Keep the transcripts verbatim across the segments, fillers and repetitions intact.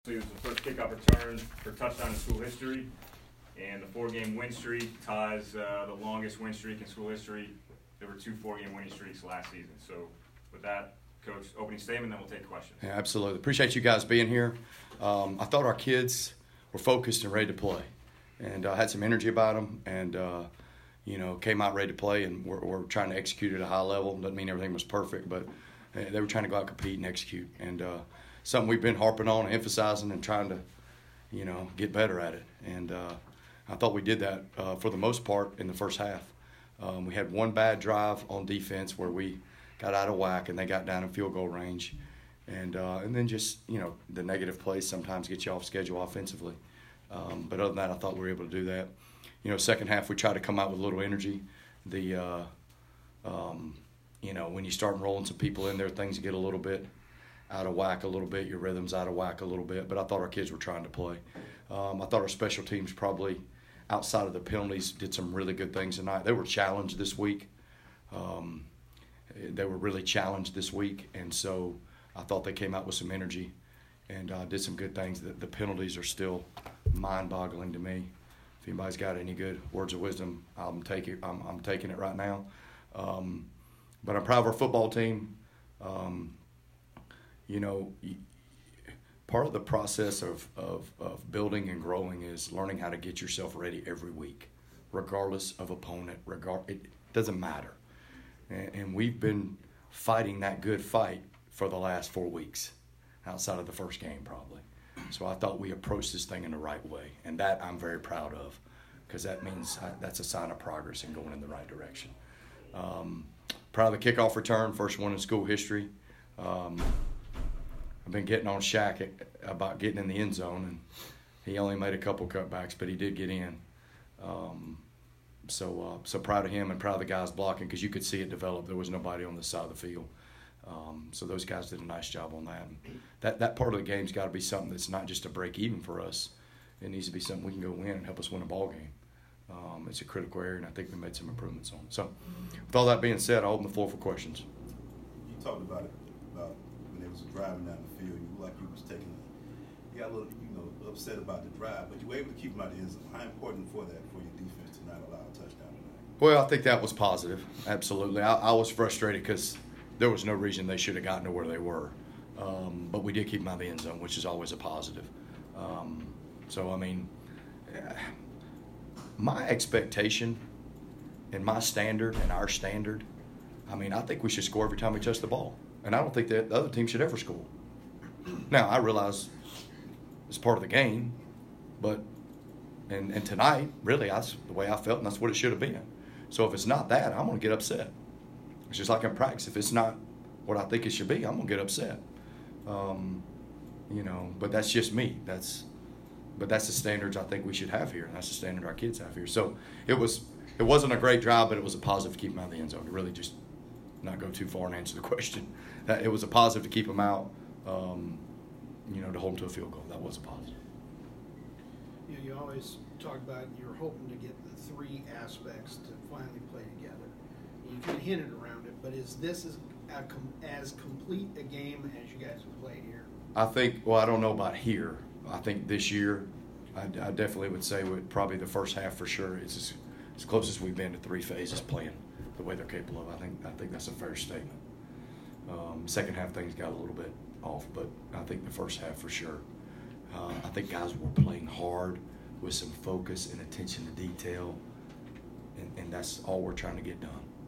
It was the first kickoff return for touchdown in school history, and the four-game win streak ties uh, the longest win streak in school history. There were two four-game winning streaks last season. So with that, Coach, opening statement, then we'll take questions. Yeah, absolutely. Appreciate you guys being here. Um, I thought our kids were focused and ready to play, and uh, had some energy about them, and uh, you know, came out ready to play, and we're, we're trying to execute at a high level. Doesn't mean everything was perfect, but uh, they were trying to go out, compete, and execute. And uh, something we've been harping on, emphasizing, and trying to, you know, get better at it. And uh, I thought we did that uh, for the most part in the first half. Um, we had one bad drive on defense where we got out of whack and they got down in field goal range. And uh, and then just, you know, the negative plays sometimes get you off schedule offensively. Um, but other than that, I thought we were able to do that. You know, second half we tried to come out with a little energy. The, uh, um, you know, when you start rolling some people in there, things get a little bit out of whack a little bit, your rhythm's out of whack a little bit, but I thought our kids were trying to play. Um, I thought our special teams probably, outside of the penalties, did some really good things tonight. They were challenged this week. Um, they were really challenged this week, and so I thought they came out with some energy and uh, did some good things. The, the penalties are still mind-boggling to me. If anybody's got any good words of wisdom, I'm taking, I'm, I'm taking it right now. Um, but I'm proud of our football team. Um, You know, part of the process of, of, of building and growing is learning how to get yourself ready every week, regardless of opponent. Regard it doesn't matter, and, and we've been fighting that good fight for the last four weeks, outside of the first game probably. So I thought we approached this thing in the right way, and that I'm very proud of, because that means I, that's a sign of progress and going in the right direction. Um, proud of the kickoff return, first one in school history. Um, I've been getting on Shaq about getting in the end zone, and he only made a couple cutbacks, but he did get in. Um, so uh, so proud of him and proud of the guys blocking, because you could see it develop. There was nobody on the side of the field. Um, so those guys did a nice job on that. And that that part of the game's got to be something that's not just a break even for us. It needs to be something we can go win and help us win a ball game. Um, it's a critical area, and I think we made some improvements on it. So with all that being said, I'll open the floor for questions. You talked about it, about when they was driving down the field, you looked like you was taking, you got a little, you know, upset about the drive, but you were able to keep them out of the end zone. How important for that for your defense to not allow a touchdown tonight? Well, I think that was positive, absolutely. I, I was frustrated because there was no reason they should have gotten to where they were. Um, but we did keep them out of the end zone, which is always a positive. Um, so, I mean, my expectation and my standard and our standard, I mean, I think we should score every time we touch the ball. And I don't think that the other team should ever score. Now, I realize it's part of the game, but and, and tonight, really, that's the way I felt, and that's what it should have been. So if it's not that, I'm going to get upset. It's just like in practice. If it's not what I think it should be, I'm going to get upset. Um, you know, but that's just me. That's, but that's the standards I think we should have here, and that's the standard our kids have here. So it was, it wasn't a great drive, but it was a positive to keep them out of the end zone. It really just not go too far and answer the question. It was a positive to keep them out, um, you know, to hold them to a field goal. That was a positive. You know, you always talk about you're hoping to get the three aspects to finally play together. You kind of hinted around it, but is this as, a com- as complete a game as you guys have played here? I think, well, I don't know about here. I think this year, I, I definitely would say with probably the first half for sure, it's as, as close as we've been to three phases playing the way they're capable of. I think I think that's a fair statement. Um, second half things got a little bit off, but I think the first half for sure. Uh, I think guys were playing hard with some focus and attention to detail, and, and that's all we're trying to get done.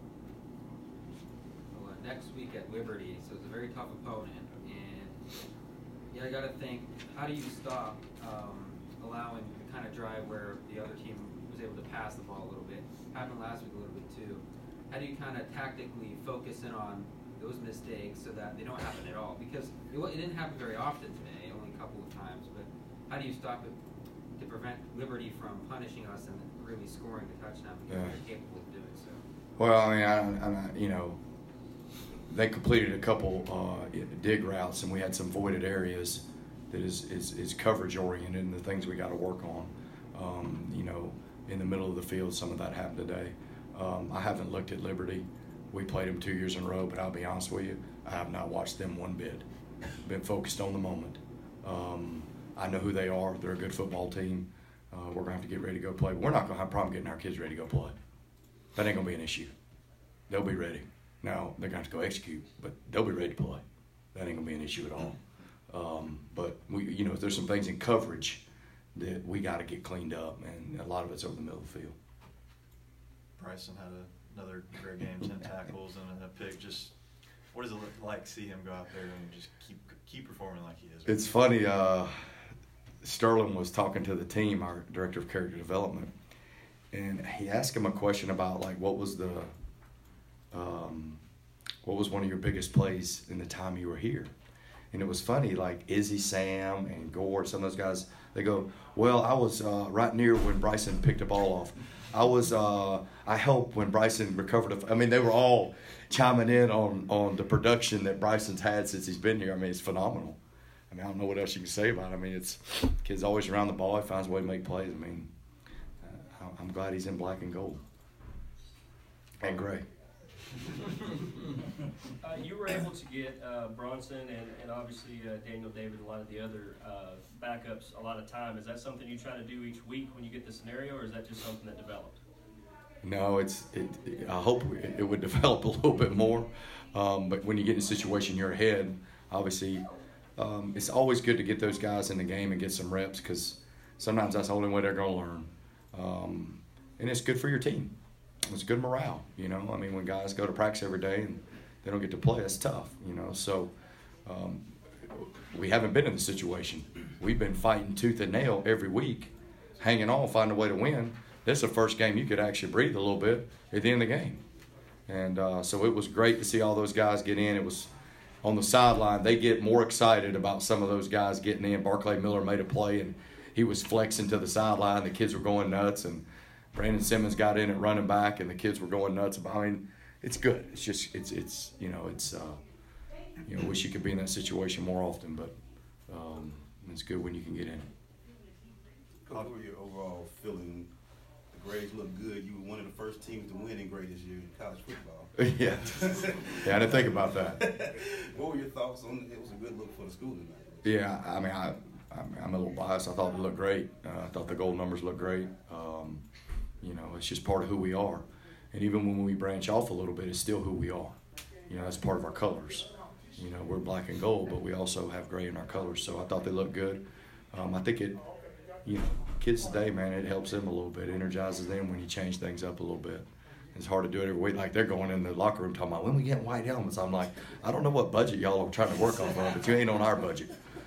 Well, uh, next week at Liberty, so it's a very tough opponent, and yeah, I got to think, how do you stop um, allowing the kind of drive where the other team was able to pass the ball a little bit? Happened last week a little bit too. How do you kind of tactically focus in on those mistakes so that they don't happen at all? Because it, it didn't happen very often today, only a couple of times. But how do you stop it to prevent Liberty from punishing us and really scoring the touchdown because Yeah. they're capable of doing so? Well, I mean, I, I, you know, they completed a couple uh, dig routes, and we had some voided areas that is, is, is coverage oriented and the things we got to work on. Um, you know, in the middle of the field, some of that happened today. Um, I haven't looked at Liberty. We played them two years in a row, but I'll be honest with you, I have not watched them one bit. Been focused on the moment. Um, I know who they are. They're a good football team. Uh, we're going to have to get ready to go play. But we're not going to have a problem getting our kids ready to go play. That ain't going to be an issue. They'll be ready. Now, they're going to have to go execute, but they'll be ready to play. That ain't going to be an issue at all. Um, but, we, you know, there's some things in coverage that we got to get cleaned up, and a lot of it's over the middle of the field. Bryson had a, another great game, ten tackles and a pick. Just what does it look like to see him go out there and just keep keep performing like he is? It's funny. Uh, Sterling was talking to the team, our director of character development, and he asked him a question about like what was the um, what was one of your biggest plays in the time you were here. And it was funny, like Izzy, Sam, and Gore, some of those guys, they go, well, I was uh, right near when Bryson picked the ball off. I was, uh, I helped when Bryson recovered. A, I mean, they were all chiming in on, on the production that Bryson's had since he's been here. I mean, it's phenomenal. I mean, I don't know what else you can say about it. I mean, it's kid's always around the ball. He finds a way to make plays. I mean, uh, I'm glad he's in black and gold and gray. uh, you were able to get uh, Bronson and, and obviously uh, Daniel David and a lot of the other uh, backups a lot of time. Is that something you try to do each week when you get the scenario, or is that just something that developed? No, it's. It, it, I hope it would develop a little bit more, um, but when you get in a situation you're ahead, obviously, um, it's always good to get those guys in the game and get some reps because sometimes that's the only way they're going to learn, um, and it's good for your team. It's good morale, you know. I mean, when guys go to practice every day and they don't get to play, that's tough, you know. So um, we haven't been in the situation. We've been fighting tooth and nail every week, hanging on, finding a way to win. This is the first game you could actually breathe a little bit at the end of the game. And uh, so it was great to see all those guys get in. It was on the sideline. They get more excited about some of those guys getting in. Barclay Miller made a play, and he was flexing to the sideline. The kids were going nuts, and Brandon Simmons got in at running back, and the kids were going nuts about. I mean, it's good. It's just, it's, it's, you know, it's, uh, you know, wish you could be in that situation more often, but um, it's good when you can get in it. What were your overall feeling? The grades look good. You were one of the first teams to win in grade this year in college football. yeah, yeah, I didn't think about that. What were your thoughts on it? It was a good look for the school tonight. Yeah, I mean, I, I'm a little biased. I thought it looked great. Uh, I thought the goal numbers looked great. Um, You know, it's just part of who we are. And even when we branch off a little bit, it's still who we are. You know, that's part of our colors. You know, we're black and gold, but we also have gray in our colors. So I thought they looked good. Um, I think it, you know, kids today, man, it helps them a little bit. It energizes them when you change things up a little bit. It's hard to do it every week. Like, they're going in the locker room talking about, when we get white helmets. I'm like, I don't know what budget y'all are trying to work off of, but you ain't on our budget.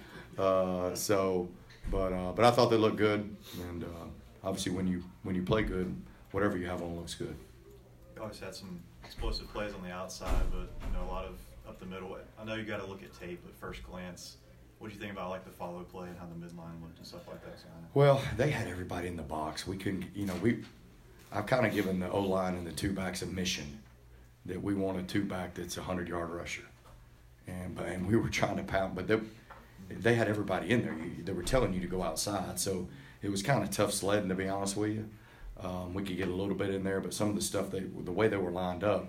Uh, so, but uh, but I thought they looked good. And, uh, obviously, when you when you play good, whatever you have on looks good. You always had some explosive plays on the outside, but you know a lot of up the middle. I know you got to look at tape at first glance. What do you think about like the follow play and how the midline looked and stuff like that? Well, they had everybody in the box. We couldn't, you know, we. I've kind of given the O line and the two backs a mission that we want a two back that's a hundred yard rusher, and but and we were trying to pound, but they they had everybody in there. They were telling you to go outside, so. It was kind of tough sledding, to be honest with you. Um, we could get a little bit in there, but some of the stuff, they, the way they were lined up,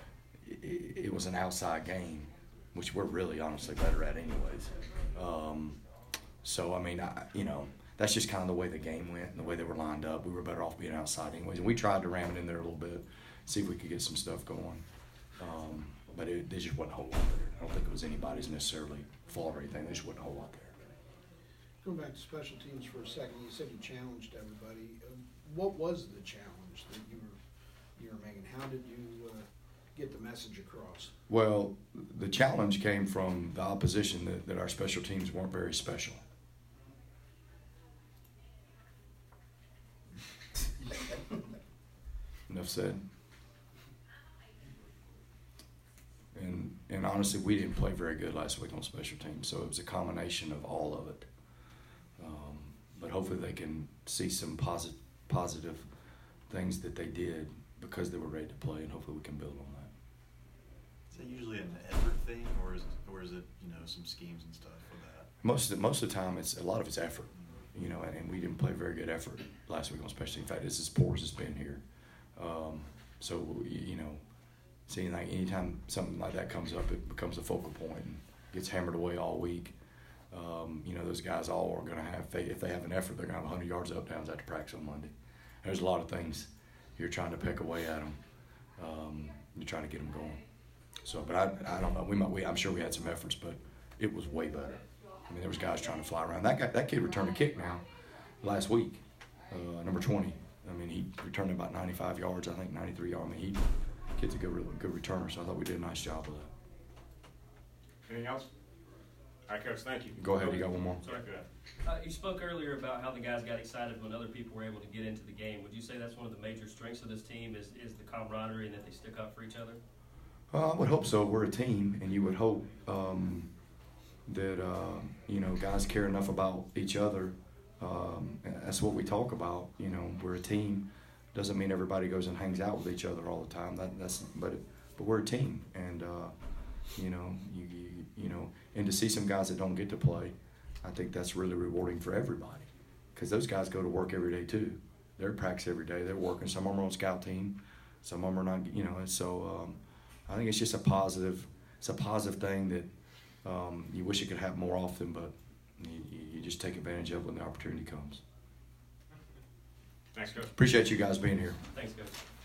it, it was an outside game, which we're really honestly better at anyways. Um, so, I mean, I, you know, that's just kind of the way the game went and the way they were lined up. We were better off being outside anyways. And we tried to ram it in there a little bit, see if we could get some stuff going. Um, but it, there just wasn't a whole lot there. I don't think it was anybody's necessarily fault or anything. There just wasn't a whole lot there. Going back to special teams for a second, you said you challenged everybody. Uh, what was the challenge that you were you were making? How did you uh, get the message across? Well, the challenge came from the opposition that, that our special teams weren't very special. Enough said. And and honestly, we didn't play very good last week on special teams, so it was a combination of all of it. Um, but hopefully they can see some positive positive things that they did because they were ready to play, and hopefully we can build on that. Is that usually an effort thing, or is it, or is it you know some schemes and stuff for that? Most of the, most of the time, it's a lot of it's effort, you know, and, and we didn't play very good effort last week on special teams. In fact, it's as poor as it's been here. Um, so you know, seeing like anytime something like that comes up, it becomes a focal point and gets hammered away all week. Um, you know, those guys all are going to have, if they have an effort, they're going to have one hundred yards up downs after practice on Monday. There's a lot of things you're trying to pick away at them. Um, you're trying to get them going. So, but I, I don't know. We might, we, I'm sure we had some efforts, but it was way better. I mean, there was guys trying to fly around. That guy, that kid returned a kick now last week, uh, number twenty. I mean, he returned about ninety-five yards, I think ninety-three yards. I mean, he kid's a good, good returner. So I thought we did a nice job with that. Anything else? All right, Coach, thank you. Go ahead. You got one more. Sorry for that. Uh, you spoke earlier about how the guys got excited when other people were able to get into the game. Would you say that's one of the major strengths of this team is, is the camaraderie and that they stick up for each other? Uh, I would hope so. We're a team, and you would hope um, that uh, you know guys care enough about each other. Um, and that's what we talk about. You know, we're a team. Doesn't mean everybody goes and hangs out with each other all the time. That, that's but but we're a team, and uh, you know you, you you know and to see some guys that don't get to play, I think that's really rewarding for everybody, because those guys go to work every day too. They're at practice every day. They're working. Some of them are on scout team. Some of them are not. You know, and so. Um, I think it's just a positive, it's a positive thing that um, you wish it could happen more often, but you, you just take advantage of it when the opportunity comes. Thanks, Coach. Appreciate you guys being here. Thanks, Coach.